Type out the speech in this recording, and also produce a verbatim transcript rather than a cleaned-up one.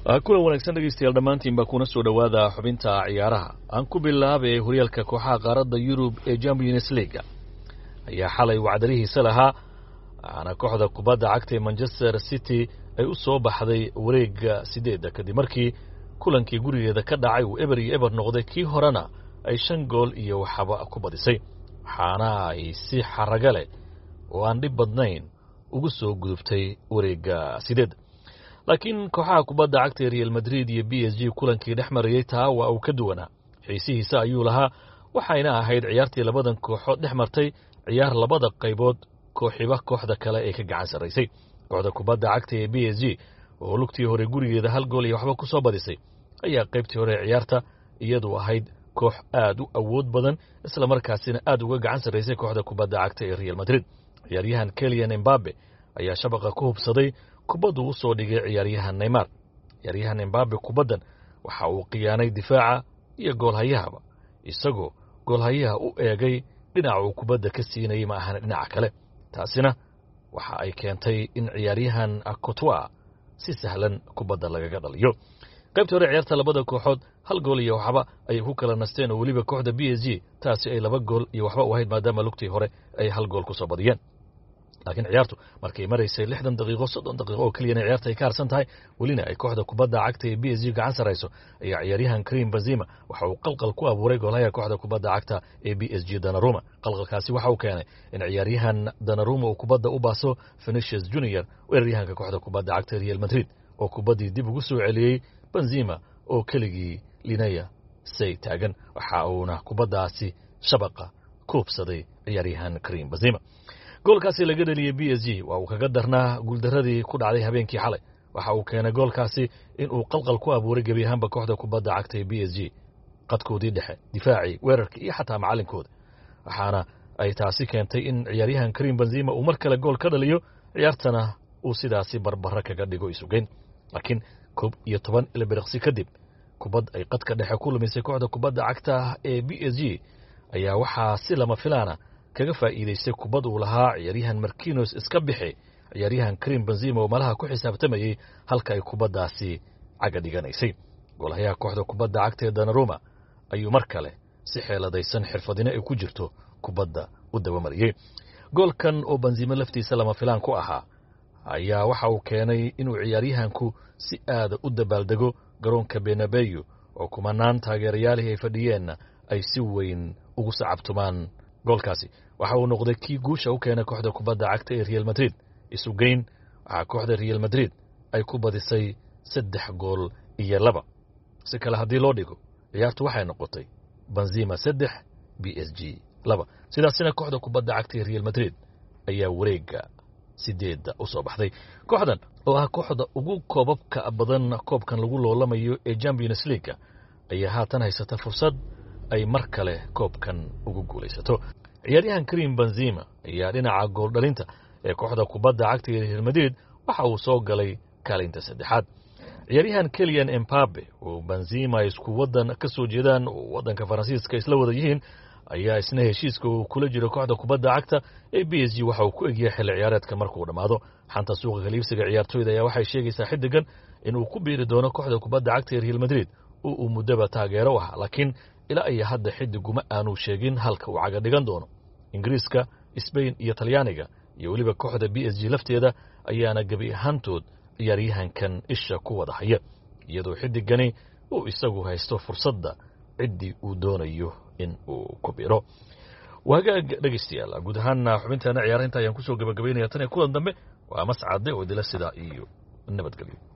kulan wanaagsan dhegeystayaal dhammaantiin baa kuna soo dhawaada xubinta ciyaaraha aan ku bilaabay horyaalka kooxaha qaaradda Yurub ee Champions League ayaa xalay wacdarihiisa lahaa ana kooxda kubadda cagta Manchester City ay u soo baxday wareegga sideed kadib markii kulankii gurigeeda ka dhacay uu eber iyo eber noqday kii horena ay shan gool iyo waxba ku badisay waxaana ay si xaraga leh oo aan dhib badnayn ugu soo gudubtay wareegga sideed laakiin kooxaha kubadda cagta Real Madrid iyo B S G kulankii dhexmarayay taa waa uu ka duwanaa xiisihiisa ayuu lahaa waxayna ahayd ciyaartii labadan kooxood dhexmartay ciyaar labada qaybood kooxiba kooxda kale ee ka gacan saraysay kooxda kubadda cagta ee B S G oo lugtii hore gurigeeda hal gool iyo waxba ku soo badisay ayaa qaybtii hore ciyaarta iyadu ahayd koox aad u awood badan isla markaasina aad uga gacan saraysay kooxda kubadda cagta ee Real Madrid ciyaaryahan Kylian Mbappe ayaa shabaqa ku hubsaday kubaddu u soo dhigay ciyaaryahan Neymar ciyaaryahan Mbappe kubaddan waxa uu qiyaanay difaaca iyo goolhayahaba isagoo goolhayaha u eegay dhinaca uu kubadda ka siinayay ma ahan dhinaca kale taasina waxa ay keentay in ciyaaryahan Courtois si sahlan kubadda lagaga dhaliyo qaybtii hore ciyaarta labada kooxood hal gool iyo waxba ay ku kala nasteen oo waliba kooxda B S G taasi ay laba gool iyo waxba u ahayd maadaama lugtii hore ay hal gool ku soo badiyeen laakiin ciyaartu markay maraysay lixdan daqiiqo soddon daqiiqo oo kaliya ciyaarta ay ka harsan tahay walina ay kooxda kubadda cagta ee B S G gacan sarayso ayaa ciyaaryahan Karim Benzema waxa uu qalqal ku abuuray goolaha kooxda kubadda cagta ee B S G Donnarumma qalqalkaasi waxa uu keenay in ciyaaryahan Donnarumma uu kubadda u baaso Vinicius Junior weeraryahanka kooxda kubadda cagta Real Madrid oo kubaddii dib ugu soo celiyay Benzema oo keligii linaya say taagan waxa uuna kubaddaasi shabaqa koobsaday ciyaaryahan Karim Benzema goolkaasi laga dhaliyay B S G waa uu kaga darnaa guuldaradii ku dhacday habeenkii xalay waxa uu keenay goolkaasi in uu qalqal ku abuuray gabi ahaanba kooxda kubadda cagta ee B S G qadkoodii dhexe difaacii weerarkii iyo xataa macalinkooda waxaana ay taasi keentay in ciyaaryahan Karim Benzema uu mar kale gool ka dhaliyo ciyaartana uu sidaasi barbara kaga dhigo isugeyn laakiin koob iyo toban ilbiriqsi kadib kubad ay qadka dhexe ku lumisay kooxda kubadda cagta ee B S G ayaa waxaa si lama filaana kaga faa'iideystay kubad uu lahaa ciyaaryahan Marquinhos iska bixi ciyaaryahan Karim Benzema oo malaha ku xisaabtamayay halka ay kubaddaasi caga dhiganaysay goolaha kooxda kubadda cagta ee Donnarumma ayuu mar kale si xeeladaysan xirfadina ay ku jirto kubadda u dabamariyay goolkan oo Benzema laftiisa lama filaan ku ahaa ayaa waxa uu keenay inuu ciyaaryahanku si aad u dabaaldego garoonka Bernabeu oo kumanaan taageerayaal ay fadhiyeen ay si weyn ugu sacabtumaan goolkaasi waxa uu noqday kii guusha u keenay kooxda kubadda cagta ee Real Madrid isugeyn waxa kooxda Real Madrid ay ku badisay saddex gool iyo laba si kale hadii loo dhigo ciyaartu waxay noqotay Benzema saddex B S G laba sidaasina kooxda kubadda cagta ee Real Madrid ayaa wareegga sideed u soo baxday kooxdan oo ah kooxda ugu koobabka badan koobkan lagu loolamayo ee Champions League ayaa haatan haysata fursad ay mar kale koobkan ugu guulaysato ciyaaryahan Karim Benzema ayaa dhinaca gool dhalinta ee kooxda kubadda cagta ee Real Madrid waxa uu soo galay kaalinta saddexaad ciyaaryahan Kylian Mbappe oo Benzema isku wadan ka soo jeedaan wadanka Faransiiska isla wada yihiin ayaa isna heshiiska uu kula jiro kooxda kubadda cagta ee B S G waxa uu ku egyahay xilli ciyaareedka markuu dhamaado xanta suuqa kaliibsiga ciyaartooyda ayaa waxay sheegaysaa xidigan inuu ku biiri doono kooxda kubadda cagta ee Real Madrid oo uu mudaba taageero ah laakiin ilaa ay hadda xidiguma aanu sheegin halka uu caga dhigan doono Ingiriiska Spain iyo Talyaaniga iyo waliba kooxda B S G lafteeda ayaana gabi ahaantood ciyaaryahankan isha ku wada haya iyadoo xidigani uu isagu haysto fursadda cidii uu doonayo in uu ku biro wagaag dhageystayaal guud ahaan xubinteena ciyaarinta ayaan ku soo gabagabeynaya tan kulan dambe waa mascade oo dila sida iyo nabadgelyo